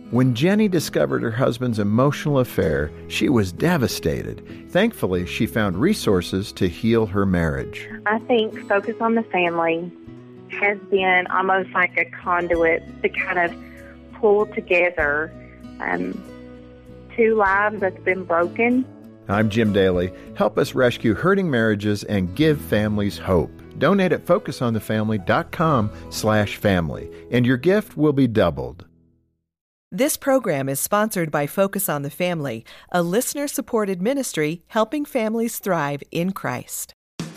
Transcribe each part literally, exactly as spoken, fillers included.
When Jenny discovered her husband's emotional affair, she was devastated. Thankfully, she found resources to heal her marriage. I think Focus on the Family has been almost like a conduit to kind of pull together um, two lives that's been broken. I'm Jim Daly. Help us rescue hurting marriages and give families hope. Donate at focusonthefamily.com slash family, and your gift will be doubled. This program is sponsored by Focus on the Family, a listener-supported ministry helping families thrive in Christ.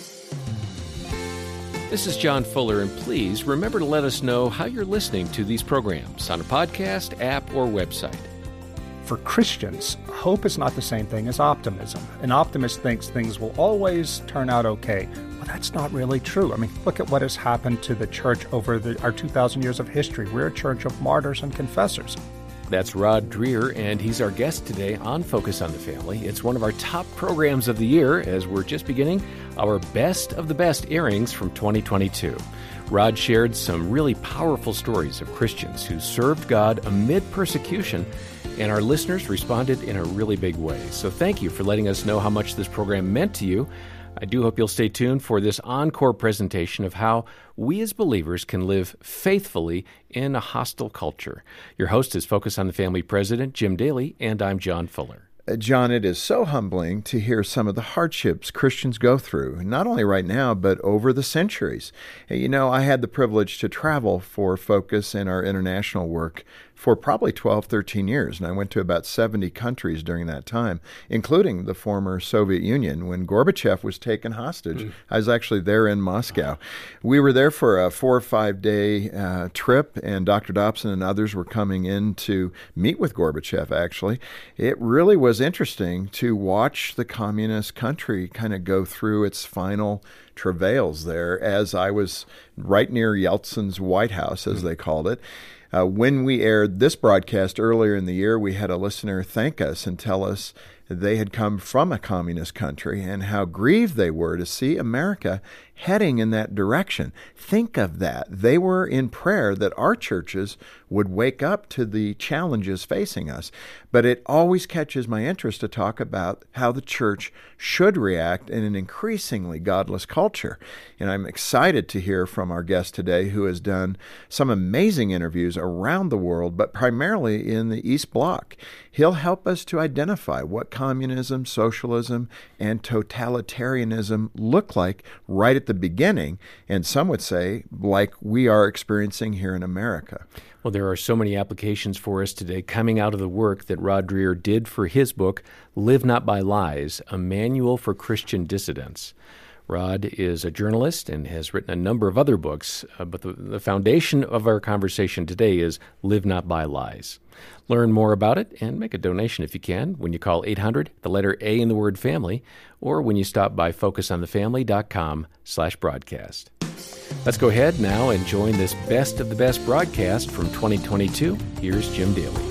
This is John Fuller, and please remember to let us know how you're listening to these programs on a podcast, app, or website. For Christians, hope is not the same thing as optimism. An optimist thinks things will always turn out okay. Well, that's not really true. I mean, look at what has happened to the church over the, our two thousand years of history. We're a church of martyrs and confessors. That's Rod Dreher, and he's our guest today on Focus on the Family. It's one of our top programs of the year as we're just beginning our best of the best airings from twenty twenty-two. Rod shared some really powerful stories of Christians who served God amid persecution, and our listeners responded in a really big way. So thank you for letting us know how much this program meant to you. I do hope you'll stay tuned for this encore presentation of how we as believers can live faithfully in a hostile culture. Your host is Focus on the Family President Jim Daly, and I'm John Fuller. Uh, John, it is so humbling to hear some of the hardships Christians go through, not only right now, but over the centuries. You know, I had the privilege to travel for Focus and our international work for probably twelve, thirteen years, and I went to about seventy countries during that time, including the former Soviet Union. When Gorbachev was taken hostage, mm. I was actually there in Moscow. We were there for a four or five day uh, trip, and Doctor Dobson and others were coming in to meet with Gorbachev, actually. It really was interesting to watch the communist country kind of go through its final travails there, as I was right near Yeltsin's White House, as mm. they called it. Uh, when we aired this broadcast earlier in the year, we had a listener thank us and tell us they had come from a communist country and how grieved they were to see America heading in that direction. Think of that. They were in prayer that our churches would wake up to the challenges facing us. But it always catches my interest to talk about how the church should react in an increasingly godless culture. And I'm excited to hear from our guest today, who has done some amazing interviews around the world, but primarily in the East Bloc. He'll help us to identify what communism, socialism, and totalitarianism look like right at the beginning, and some would say like we are experiencing here in America. Well, there are so many applications for us today coming out of the work that Rod Dreher did for his book, Live Not by Lies, A Manual for Christian Dissidents. Rod is a journalist and has written a number of other books, uh, but the, the foundation of our conversation today is Live Not by Lies. Learn more about it and make a donation if you can when you call eight hundred, the letter A in the word family, or when you stop by focusonthefamily.com slash broadcast. Let's go ahead now and join this best of the best broadcast from twenty twenty-two. Here's Jim Daly.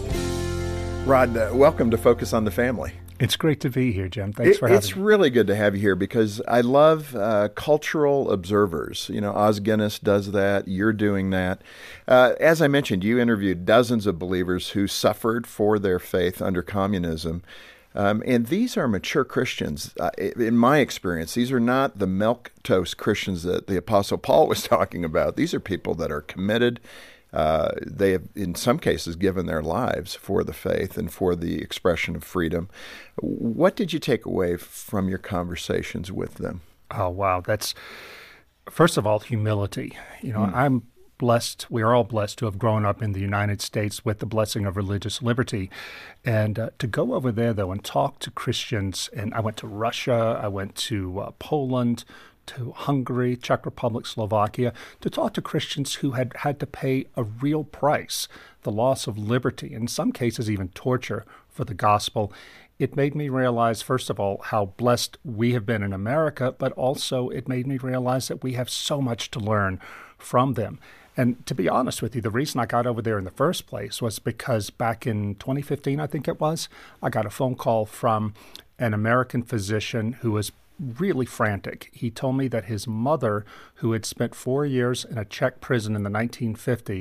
Rod, uh, welcome to Focus on the Family. It's great to be here, Jim. Thanks it, for having it's me. It's really good to have you here because I love uh, cultural observers. You know, Os Guinness does that. You're doing that. Uh, as I mentioned, you interviewed dozens of believers who suffered for their faith under communism. Um, and these are mature Christians. Uh, in my experience, these are not the milquetoast Christians that the Apostle Paul was talking about. These are people that are committed. Uh, they have, in some cases, given their lives for the faith and for the expression of freedom. What did you take away from your conversations with them? Oh, wow. That's, first of all, humility. You know, mm. I'm blessed, we are all blessed to have grown up in the United States with the blessing of religious liberty. And uh, to go over there, though, and talk to Christians, and I went to Russia, I went to uh, Poland, to Hungary, Czech Republic, Slovakia, to talk to Christians who had had to pay a real price, the loss of liberty, in some cases even torture for the gospel. It made me realize, first of all, how blessed we have been in America, but also it made me realize that we have so much to learn from them. And to be honest with you, the reason I got over there in the first place was because back in twenty fifteen, I think it was, I got a phone call from an American physician who was really frantic. He told me that his mother, who had spent four years in a Czech prison in the nineteen fifties,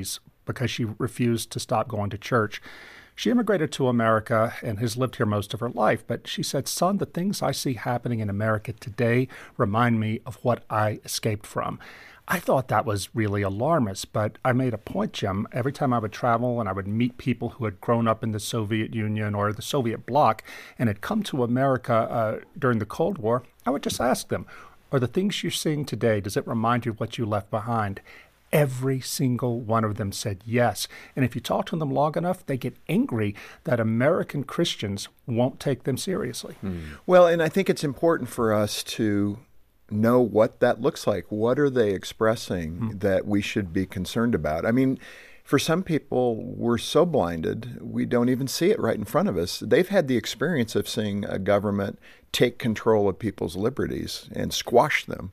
because she refused to stop going to church. She immigrated to America and has lived here most of her life, but she said, son, the things I see happening in America today remind me of what I escaped from. I thought that was really alarmist, but I made a point, Jim, every time I would travel and I would meet people who had grown up in the Soviet Union or the Soviet bloc and had come to America uh, during the Cold War, I would just ask them, are the things you're seeing today, does it remind you of what you left behind? Every single one of them said yes. And if you talk to them long enough, they get angry that American Christians won't take them seriously. Hmm. Well, and I think it's important for us to know what that looks like. What are they expressing mm. that we should be concerned about? I mean, for some people, we're so blinded, we don't even see it right in front of us. They've had the experience of seeing a government take control of people's liberties and squash them.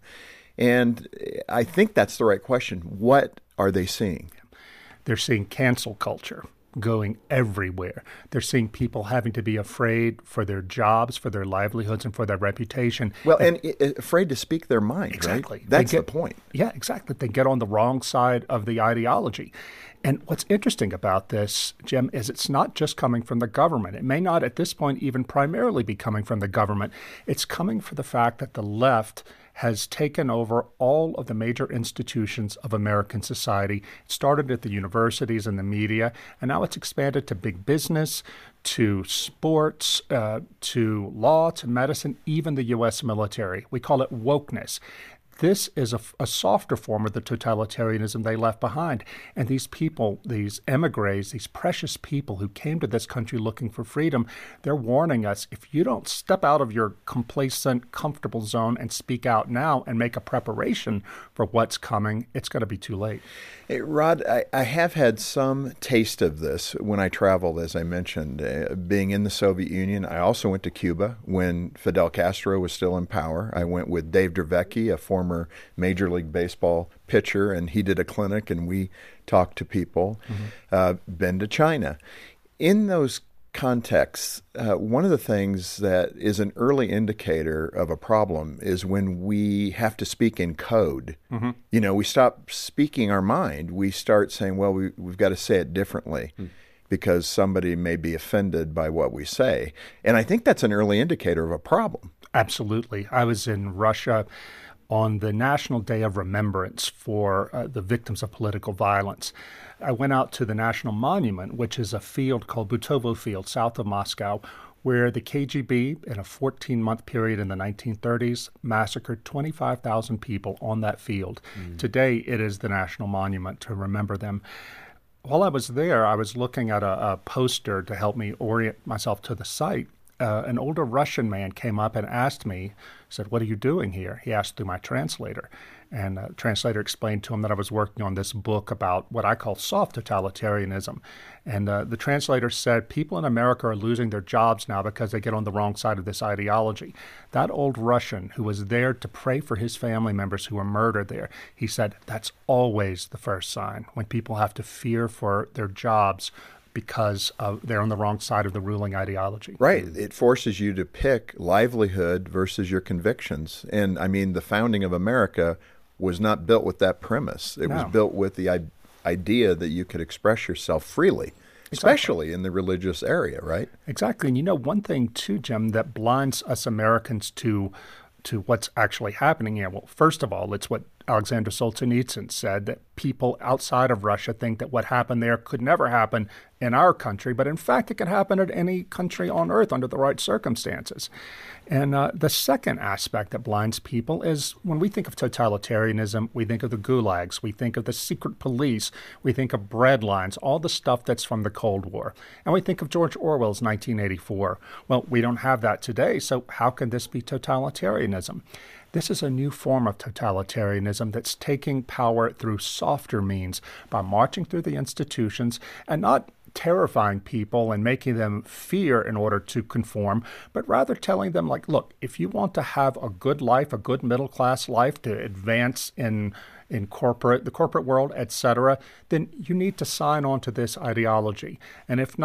And I think that's the right question. What are they seeing? They're seeing cancel culture going everywhere. They're seeing people having to be afraid for their jobs, for their livelihoods, and for their reputation. Well, and, and afraid to speak their mind, exactly. Right? That's get, the point. Yeah, exactly. They get on the wrong side of the ideology. And what's interesting about this, Jim, is it's not just coming from the government. It may not at this point even primarily be coming from the government. It's coming from the fact that the left has taken over all of the major institutions of American society. It started at the universities and the media, and now it's expanded to big business, to sports, uh, to law, to medicine, even the U S military. We call it wokeness. This is a, a softer form of the totalitarianism they left behind. And these people, these emigres, these precious people who came to this country looking for freedom, they're warning us, if you don't step out of your complacent, comfortable zone and speak out now and make a preparation for what's coming, it's going to be too late. Hey, Rod, I, I have had some taste of this when I traveled, as I mentioned, uh, being in the Soviet Union. I also went to Cuba when Fidel Castro was still in power. I went with Dave Dravecky, a former Major League Baseball pitcher, and he did a clinic, and we talked to people. Mm-hmm. Uh, been to China. In those contexts, uh, one of the things that is an early indicator of a problem is when we have to speak in code. Mm-hmm. You know, we stop speaking our mind. We start saying, well, we, we've got to say it differently mm. because somebody may be offended by what we say. And I think that's an early indicator of a problem. Absolutely. I was in Russia on the National Day of Remembrance for uh, the victims of political violence. I went out to the National Monument, which is a field called Butovo Field, south of Moscow, where the K G B, in a fourteen-month period in the nineteen thirties, massacred twenty-five thousand people on that field. Mm. Today, it is the National Monument to remember them. While I was there, I was looking at a, a poster to help me orient myself to the site. Uh, an older Russian man came up and asked me, said, what are you doing here? He asked through my translator. And the translator explained to him that I was working on this book about what I call soft totalitarianism. And uh, the translator said, people in America are losing their jobs now because they get on the wrong side of this ideology. That old Russian who was there to pray for his family members who were murdered there, he said, that's always the first sign when people have to fear for their jobs because uh, they're on the wrong side of the ruling ideology. Right. It forces you to pick livelihood versus your convictions. And, I mean, the founding of America was not built with that premise. It no. was built with the I- idea that you could express yourself freely, especially exactly. in the religious area, right? Exactly. And, you know, one thing, too, Jim, that blinds us Americans to to what's actually happening here. Well, first of all, it's what Alexander Solzhenitsyn said, that people outside of Russia think that what happened there could never happen in our country, but in fact it could happen at any country on earth under the right circumstances. And uh, the second aspect that blinds people is when we think of totalitarianism, we think of the gulags, we think of the secret police, we think of bread lines, all the stuff that's from the Cold War. And we think of George Orwell's nineteen eighty-four. Well, we don't have that today, so how can this be totalitarianism? This is a new form of totalitarianism that's taking power through softer means by marching through the institutions and not terrifying people and making them fear in order to conform, but rather telling them, like, look, if you want to have a good life, a good middle-class life to advance in in corporate, the corporate world, et cetera, then you need to sign on to this ideology. And if not,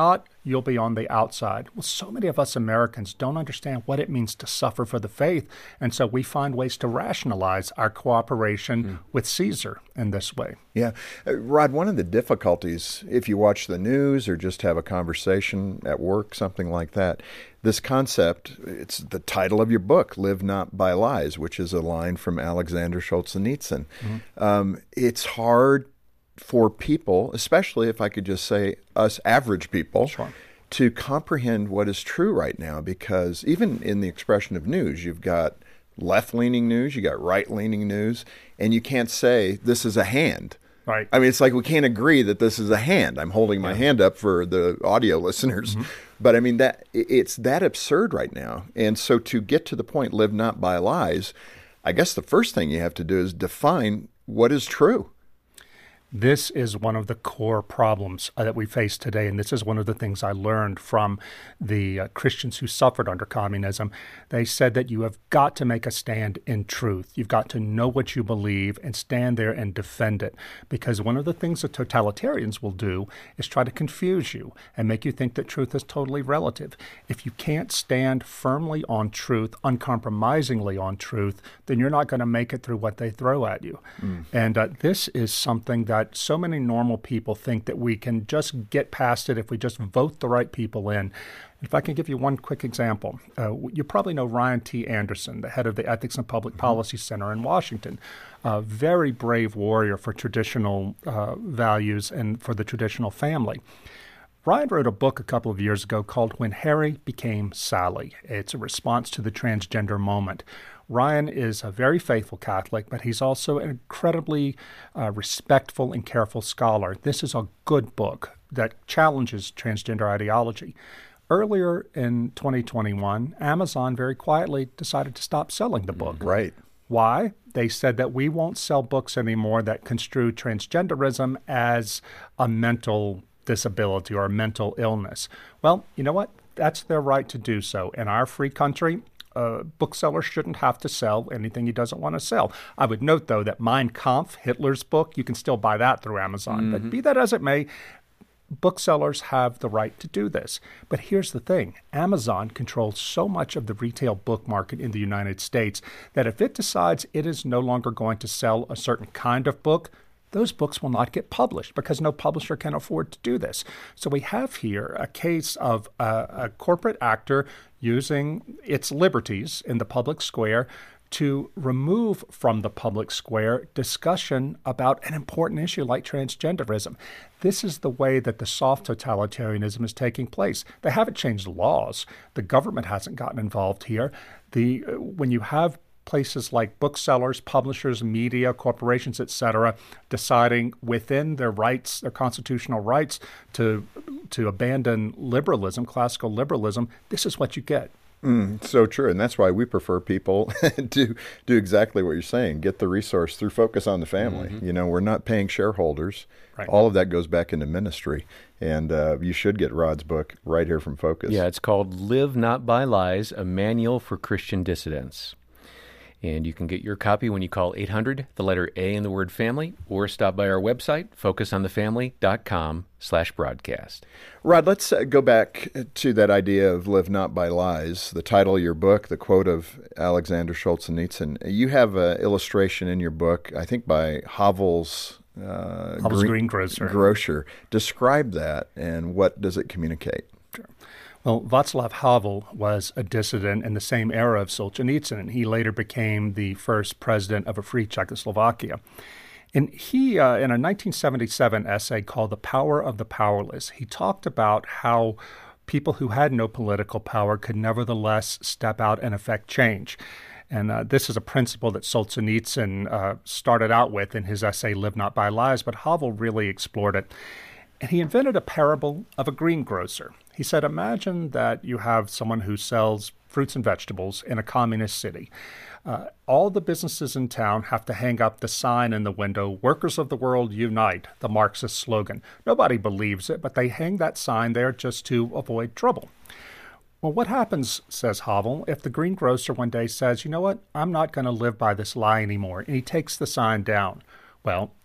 you'll be on the outside. Well, so many of us Americans don't understand what it means to suffer for the faith, and so we find ways to rationalize our cooperation mm. with Caesar in this way. Yeah. Uh, Rod, one of the difficulties, if you watch the news or just have a conversation at work, something like that, this concept, it's the title of your book, Live Not by Lies, which is a line from Alexander Solzhenitsyn. Mm-hmm. Um, it's hard for people, especially if I could just say us average people, sure. to comprehend what is true right now, because even in the expression of news, you've got left-leaning news, you got right-leaning news, and you can't say this is a hand. Right. I mean, it's like we can't agree that this is a hand. I'm holding my yeah. hand up for the audio listeners. Mm-hmm. But I mean, that it's that absurd right now. And so to get to the point, live not by lies, I guess the first thing you have to do is define what is true. This is one of the core problems uh, that we face today, and this is one of the things I learned from the uh, Christians who suffered under communism. They said that you have got to make a stand in truth. You've got to know what you believe and stand there and defend it, because one of the things that totalitarians will do is try to confuse you and make you think that truth is totally relative. If you can't stand firmly on truth, uncompromisingly on truth, then you're not going to make it through what they throw at you. Mm. And uh, this is something that That so many normal people think that we can just get past it if we just vote the right people in. If I can give you one quick example, uh, you probably know Ryan T. Anderson, the head of the Ethics and Public mm-hmm. Policy Center in Washington, a very brave warrior for traditional uh, values and for the traditional family. Ryan wrote a book a couple of years ago called When Harry Became Sally. It's a response to the transgender moment. Ryan is a very faithful Catholic, but he's also an incredibly uh, respectful and careful scholar. This is a good book that challenges transgender ideology. Earlier in twenty twenty-one, Amazon very quietly decided to stop selling the book. Right. Why? They said that we won't sell books anymore that construe transgenderism as a mental disability or a mental illness. Well, you know what? That's their right to do so. In our free country, a bookseller shouldn't have to sell anything he doesn't want to sell. I would note, though, that Mein Kampf, Hitler's book, you can still buy that through Amazon. Mm-hmm. But be that as it may, booksellers have the right to do this. But here's the thing. Amazon controls so much of the retail book market in the United States that if it decides it is no longer going to sell a certain kind of book, those books will not get published because no publisher can afford to do this. So we have here a case of a, a corporate actor using its liberties in the public square to remove from the public square discussion about an important issue like transgenderism. This is the way that the soft totalitarianism is taking place. They haven't changed laws. The government hasn't gotten involved here. The when you have places like booksellers, publishers, media, corporations, et cetera, deciding within their rights, their constitutional rights, to to abandon liberalism, classical liberalism, this is what you get. Mm, so true. And that's why we prefer people to do exactly what you're saying, get the resource through Focus on the Family. Mm-hmm. You know, we're not paying shareholders. Right. All of that goes back into ministry. And uh, you should get Rod's book right here from Focus. Yeah, it's called Live Not by Lies, A Manual for Christian Dissidents. And you can get your copy when you call eight hundred, the letter A in the word family, or stop by our website, focus on the family dot com slash broadcast. Rod, let's uh, go back to that idea of live not by lies, the title of your book, the quote of Alexander Solzhenitsyn. You have an illustration in your book, I think by Havel's, uh, Havel's Green, Greengrocer. Grocer. Describe that, and what does it communicate? Sure. Well, Václav Havel was a dissident in the same era of Solzhenitsyn, and he later became the first president of a free Czechoslovakia. And he, uh, in a nineteen seventy-seven essay called The Power of the Powerless, he talked about how people who had no political power could nevertheless step out and affect change. And uh, this is a principle that Solzhenitsyn uh, started out with in his essay, Live Not by Lies, but Havel really explored it. And he invented a parable of a greengrocer. He said, imagine that you have someone who sells fruits and vegetables in a communist city. Uh, all the businesses in town have to hang up the sign in the window, Workers of the World Unite, the Marxist slogan. Nobody believes it, but they hang that sign there just to avoid trouble. Well, what happens, says Havel, if the greengrocer one day says, you know what, I'm not going to live by this lie anymore, and he takes the sign down? Well,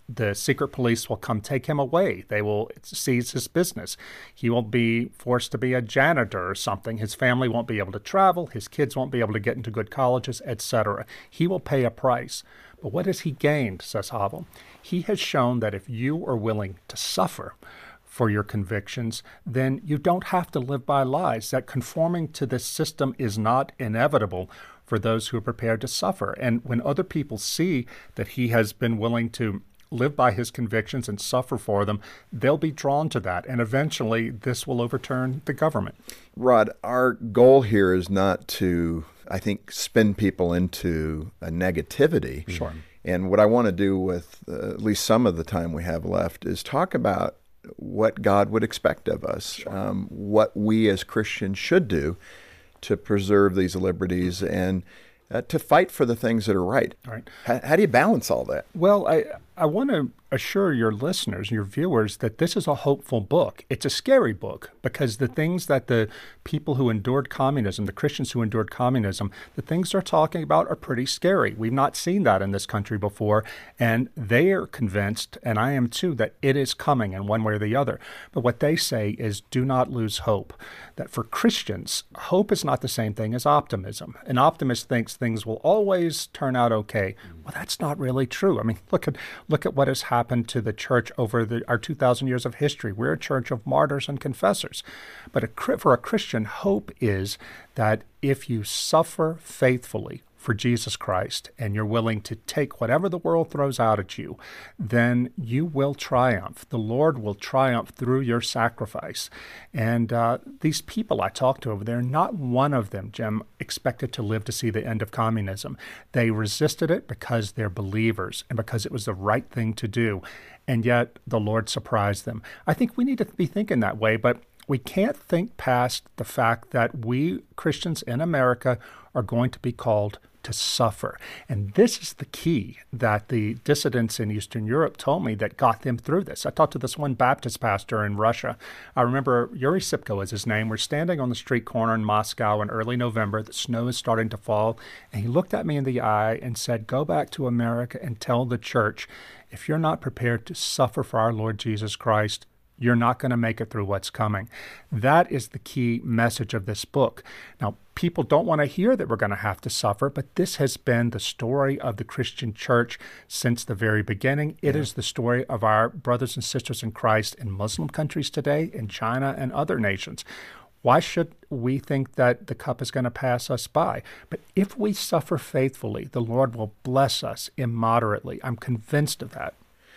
The secret police will come take him away. They will seize his business. He will be forced to be a janitor or something. His family won't be able to travel. His kids won't be able to get into good colleges, et cetera. He will pay a price. But what has he gained, says Havel? He has shown that if you are willing to suffer for your convictions, then you don't have to live by lies, that conforming to this system is not inevitable for those who are prepared to suffer. And when other people see that he has been willing to live by his convictions and suffer for them, they'll be drawn to that. And eventually this will overturn the government. Rod, our goal here is not to, I think, spin people into a negativity. Sure. And what I want to do with uh, at least some of the time we have left is talk about what God would expect of us, sure. um, what we as Christians should do to preserve these liberties and uh, to fight for the things that are right. All right. How, how do you balance all that? Well, I, I want to assure your listeners, your viewers, that this is a hopeful book. It's a scary book because the things that the people who endured communism, the Christians who endured communism, the things they're talking about are pretty scary. We've not seen that in this country before, and they are convinced, and I am too, that it is coming in one way or the other. But what they say is do not lose hope. That for Christians, hope is not the same thing as optimism. An optimist thinks things will always turn out okay. Well, that's not really true. I mean, look at look at what has happened to the church over the, our two thousand years of history. We're a church of martyrs and confessors. But a, for a Christian, hope is that if you suffer faithfully for Jesus Christ and you're willing to take whatever the world throws out at you, then you will triumph. The Lord will triumph through your sacrifice. And uh, these people I talked to over there, not one of them, Jim, expected to live to see the end of communism. They resisted it because they're believers and because it was the right thing to do. And yet the Lord surprised them. I think we need to be thinking that way, but we can't think past the fact that we Christians in America are going to be called to suffer. And this is the key that the dissidents in Eastern Europe told me that got them through this. I talked to this one Baptist pastor in Russia. I remember Yuri Sipko is his name. We're standing on the street corner in Moscow in early November. The snow is starting to fall. And he looked at me in the eye and said, go back to America and tell the church, if you're not prepared to suffer for our Lord Jesus Christ, you're not going to make it through what's coming. That is the key message of this book. Now, people don't want to hear that we're going to have to suffer, but this has been the story of the Christian church since the very beginning. It yeah. is the story of our brothers and sisters in Christ in Muslim countries today, in China and other nations. Why should we think that the cup is going to pass us by? But if we suffer faithfully, the Lord will bless us immoderately. I'm convinced of that.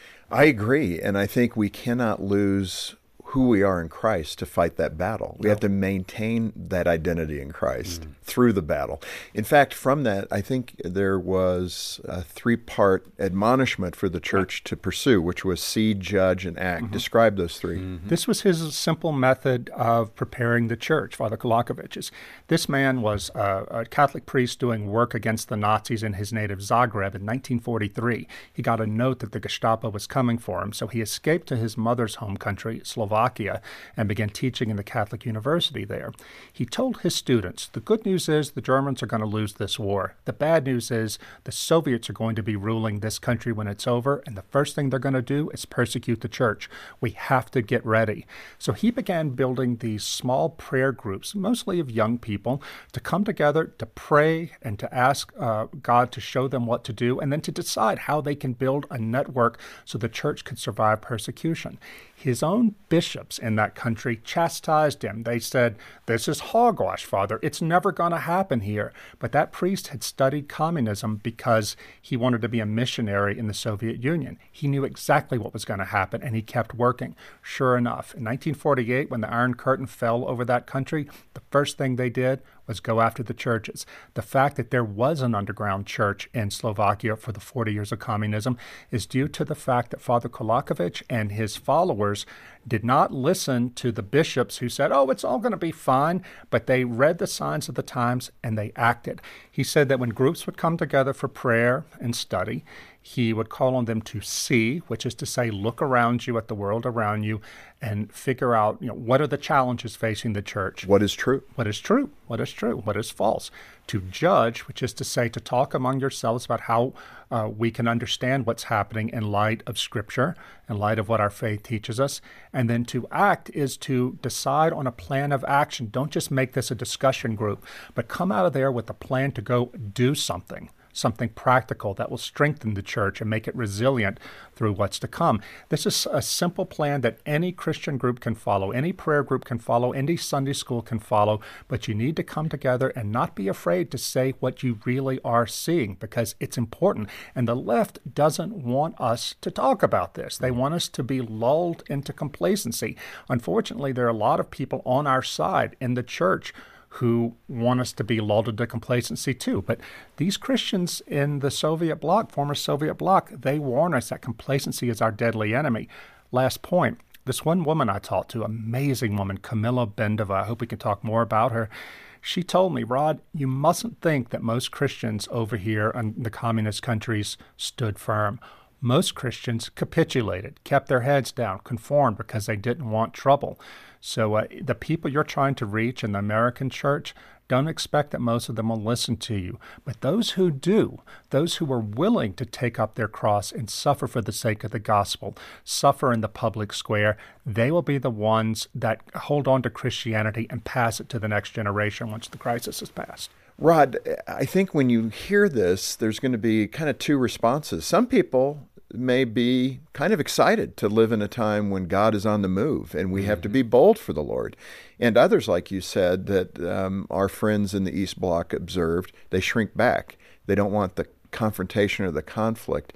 I agree, and I think we cannot lose who we are in Christ to fight that battle. We no. have to maintain that identity in Christ mm. through the battle. In fact, from that, I think there was a three-part admonishment for the church to pursue, which was see, judge, and act. Mm-hmm. Describe those three. Mm-hmm. This was his simple method of preparing the church, Father Kolakovich. This man was a, a Catholic priest doing work against the Nazis in his native Zagreb in nineteen forty-three. He got a note that the Gestapo was coming for him, so he escaped to his mother's home country, Slovakia, and began teaching in the Catholic University there. He told his students, the good news is the Germans are going to lose this war. The bad news is the Soviets are going to be ruling this country when it's over, and the first thing they're going to do is persecute the church. We have to get ready. So he began building these small prayer groups, mostly of young people, to come together to pray and to ask uh, God to show them what to do, and then to decide how they can build a network so the church could survive persecution. His own bishops in that country chastised him. They said, this is hogwash, Father. It's never going to happen here. But that priest had studied communism because he wanted to be a missionary in the Soviet Union. He knew exactly what was going to happen, and he kept working. Sure enough, in nineteen forty-eight, when the Iron Curtain fell over that country, the first thing they did was go after the churches. The fact that there was an underground church in Slovakia for the forty years of communism is due to the fact that Father Kolakovich and his followers did not listen to the bishops who said, oh, it's all going to be fine, but they read the signs of the times and they acted. He said that when groups would come together for prayer and study, he would call on them to see, which is to say, look around you at the world around you and figure out, you know, what are the challenges facing the church? What is true? What is true? What is true? What is false? To judge, which is to say, to talk among yourselves about how uh, we can understand what's happening in light of Scripture, in light of what our faith teaches us. And then to act is to decide on a plan of action. Don't just make this a discussion group, but come out of there with a plan to go do something. Something practical that will strengthen the church and make it resilient through what's to come. This is a simple plan that any Christian group can follow, any prayer group can follow, any Sunday school can follow, but you need to come together and not be afraid to say what you really are seeing, because it's important. And the left doesn't want us to talk about this. They want us to be lulled into complacency. Unfortunately, there are a lot of people on our side in the church who want us to be lulled into complacency too. But these Christians in the Soviet bloc, former Soviet bloc, they warn us that complacency is our deadly enemy. Last point, this one woman I talked to, amazing woman, Kamila Bendova, I hope we can talk more about her. She told me, Rod, you mustn't think that most Christians over here in the communist countries stood firm. Most Christians capitulated, kept their heads down, conformed because they didn't want trouble. So uh, the people you're trying to reach in the American church, don't expect that most of them will listen to you. But those who do, those who are willing to take up their cross and suffer for the sake of the gospel, suffer in the public square, they will be the ones that hold on to Christianity and pass it to the next generation once the crisis is passed. Rod, I think when you hear this, there's going to be kind of two responses. Some people may be kind of excited to live in a time when God is on the move and we mm-hmm. have to be bold for the Lord. And others, like you said, that um, our friends in the East Bloc observed, they shrink back. They don't want the confrontation or the conflict.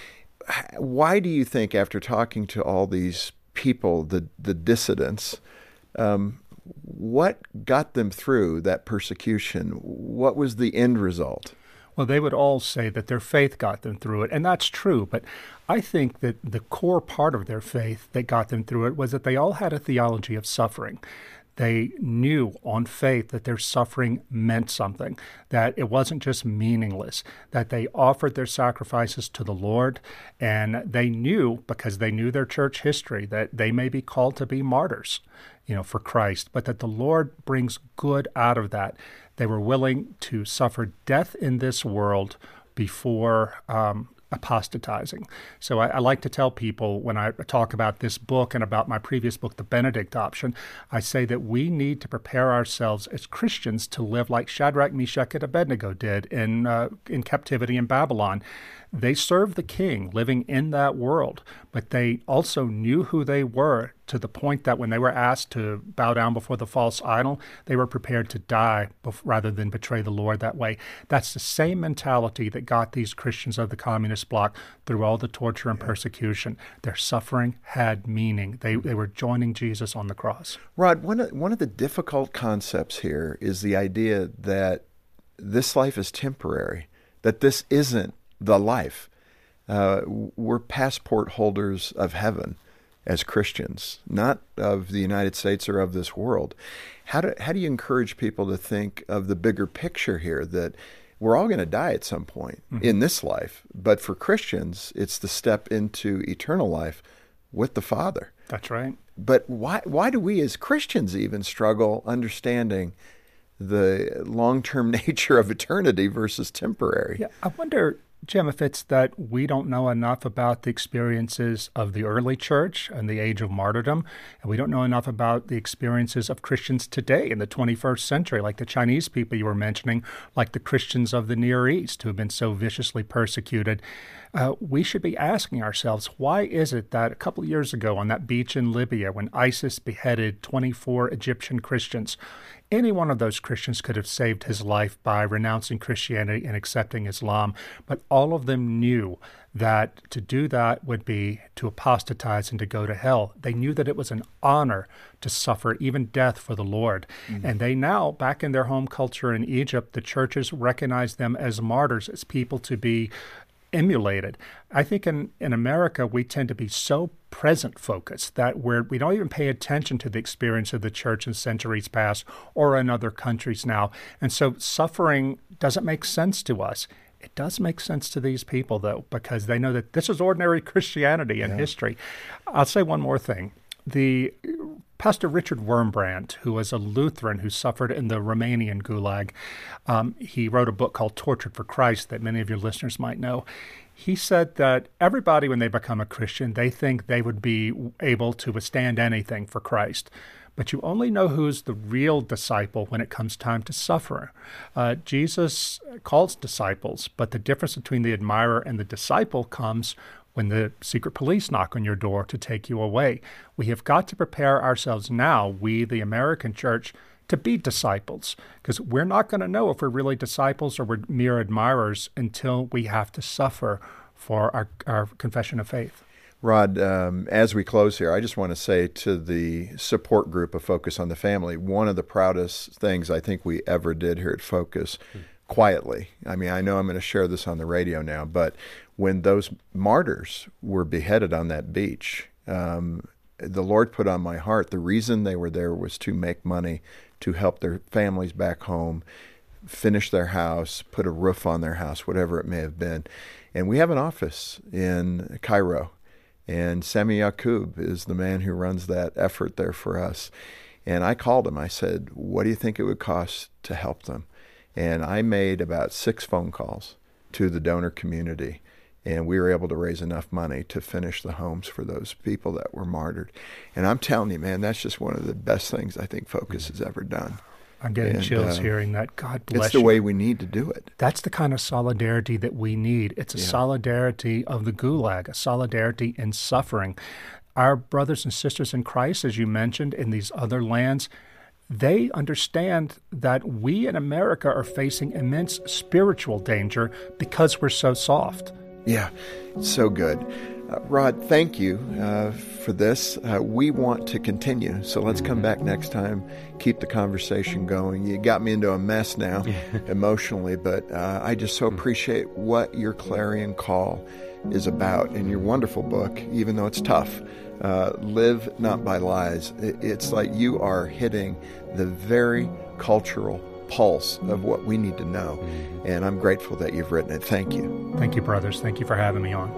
Why do you think, after talking to all these people, the, the dissidents, um, what got them through that persecution? What was the end result? Well, they would all say that their faith got them through it, and that's true. But I think that the core part of their faith that got them through it was that they all had a theology of suffering. They knew on faith that their suffering meant something, that it wasn't just meaningless, that they offered their sacrifices to the Lord, and they knew, because they knew their church history, that they may be called to be martyrs, you know, for Christ, but that the Lord brings good out of that. They were willing to suffer death in this world before um, apostatizing. So I, I like to tell people when I talk about this book and about my previous book, The Benedict Option, I say that we need to prepare ourselves as Christians to live like Shadrach, Meshach, and Abednego did in uh, in captivity in Babylon. They served the king living in that world, but they also knew who they were to the point that when they were asked to bow down before the false idol, they were prepared to die bef- rather than betray the Lord that way. That's the same mentality that got these Christians of the communist bloc through all the torture and persecution. Their suffering had meaning. They they were joining Jesus on the cross. Rod, one of, one of the difficult concepts here is the idea that this life is temporary, that this isn't the life. Uh, we're passport holders of heaven as Christians, not of the United States or of this world. How do how do you encourage people to think of the bigger picture here, that we're all going to die at some point mm-hmm. in this life, but for Christians, it's the step into eternal life with the Father. That's right. But why why do we as Christians even struggle understanding the long-term nature of eternity versus temporary? Yeah, I wonder, Jim, if it's that we don't know enough about the experiences of the early church and the age of martyrdom, and we don't know enough about the experiences of Christians today in the twenty-first century, like the Chinese people you were mentioning, like the Christians of the Near East who have been so viciously persecuted. Uh, we should be asking ourselves, why is it that a couple of years ago on that beach in Libya, when ISIS beheaded twenty-four Egyptian Christians, any one of those Christians could have saved his life by renouncing Christianity and accepting Islam, but all of them knew that to do that would be to apostatize and to go to hell. They knew that it was an honor to suffer even death for the Lord. Mm-hmm. And they now, back in their home culture in Egypt, the churches recognize them as martyrs, as people to be emulated. I think in, in America, we tend to be so present focused that we're, we don't even pay attention to the experience of the church in centuries past or in other countries now. And so suffering doesn't make sense to us. It does make sense to these people, though, because they know that this is ordinary Christianity in yeah. history. I'll say one more thing. The Pastor Richard Wurmbrand, who was a Lutheran who suffered in the Romanian Gulag, um, he wrote a book called Tortured for Christ that many of your listeners might know. He said that everybody, when they become a Christian, they think they would be able to withstand anything for Christ. But you only know who's the real disciple when it comes time to suffer. Uh, Jesus calls disciples, but the difference between the admirer and the disciple comes when the secret police knock on your door to take you away. We have got to prepare ourselves now, we, the American church, to be disciples, because we're not going to know if we're really disciples or we're mere admirers until we have to suffer for our, our confession of faith. Rod, um, as we close here, I just want to say to the support group of Focus on the Family, one of the proudest things I think we ever did here at Focus, mm. quietly, I mean, I know I'm going to share this on the radio now, but when those martyrs were beheaded on that beach, um, the Lord put on my heart, the reason they were there was to make money to help their families back home, finish their house, put a roof on their house, whatever it may have been. And we have an office in Cairo, and Sami Yacoub is the man who runs that effort there for us. And I called him. I said, what do you think it would cost to help them? And I made about six phone calls to the donor community, and we were able to raise enough money to finish the homes for those people that were martyred. And I'm telling you, man, that's just one of the best things I think Focus has ever done. I'm getting and, chills uh, hearing that. God bless you. It's the you. way we need to do it. That's the kind of solidarity that we need. It's a yeah. solidarity of the Gulag, a solidarity in suffering. Our brothers and sisters in Christ, as you mentioned, in these other lands, they understand that we in America are facing immense spiritual danger because we're so soft. Yeah, so good. Uh, Rod, thank you uh, for this. Uh, we want to continue, so let's come back next time, keep the conversation going. You got me into a mess now emotionally, but uh, I just so appreciate what your clarion call is about in your wonderful book, even though it's tough. Uh, Live Not by Lies. It, it's like you are hitting the very cultural pulse of what we need to know, and I'm grateful that you've written it. Thank you. Thank you, brothers. Thank you for having me on.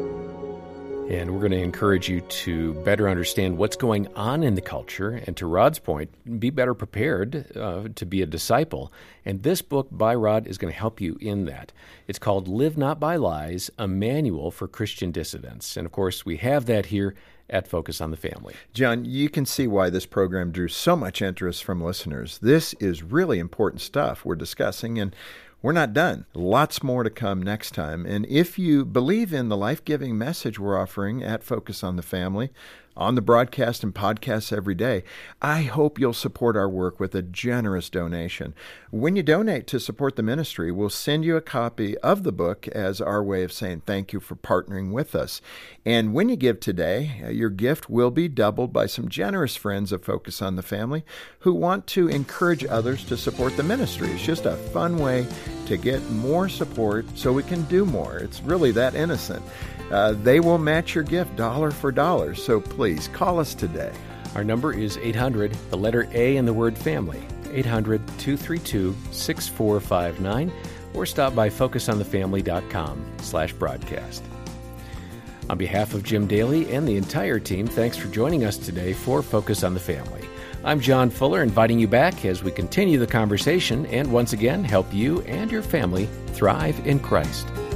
And we're going to encourage you to better understand what's going on in the culture, and to Rod's point, be better prepared uh, to be a disciple. And this book by Rod is going to help you in that. It's called Live Not by Lies, a Manual for Christian Dissidents. And of course, we have that here at Focus on the Family. John, you can see why this program drew so much interest from listeners. This is really important stuff we're discussing, and we're not done. Lots more to come next time. And if you believe in the life-giving message we're offering at Focus on the Family, on the broadcast and podcasts every day, I hope you'll support our work with a generous donation. When you donate to support the ministry, we'll send you a copy of the book as our way of saying thank you for partnering with us. And when you give today, your gift will be doubled by some generous friends of Focus on the Family who want to encourage others to support the ministry. It's just a fun way to get more support so we can do more. It's really that innocent. Uh, they will match your gift dollar for dollar, so please call us today. Our number is eight hundred, the letter A in the word family, eight hundred, two three two, six four five nine, or stop by focusonthefamily.com slash broadcast. On behalf of Jim Daly and the entire team, thanks for joining us today for Focus on the Family. I'm John Fuller, inviting you back as we continue the conversation and once again help you and your family thrive in Christ.